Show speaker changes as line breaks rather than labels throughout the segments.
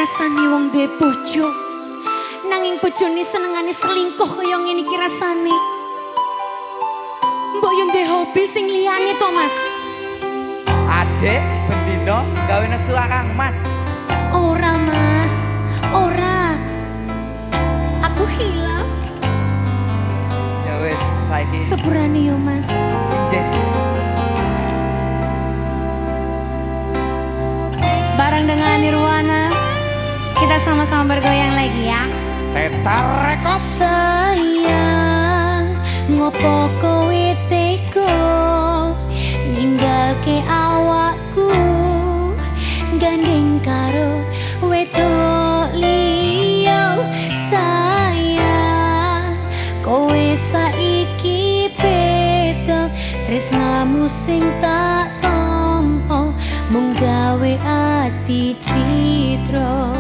rasane wong duwe bojo nanging bojone senengane selingkuh kaya ngene iki rasane. Mbok yo duwe hobi sing liyane to, Mas.
Adek bendino gawe nesu Kang Mas.
Ora, Mas. Ora. Aku hilaf.
Ya wis saiki
Sepurane yo, Mas.
injih.
Bareng dengan Nirwana, kita sama-sama bergoyang lagi ya.
Tetar rekos.
Sayang, ngopo kowe tega ninggalke awakku gandeng karo wedok liya. Sayang, kowe saiki beda, tresnamu sing tak tampa mung gawe ati citra.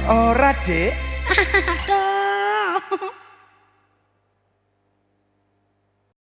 Ora, Dik.
Aduh.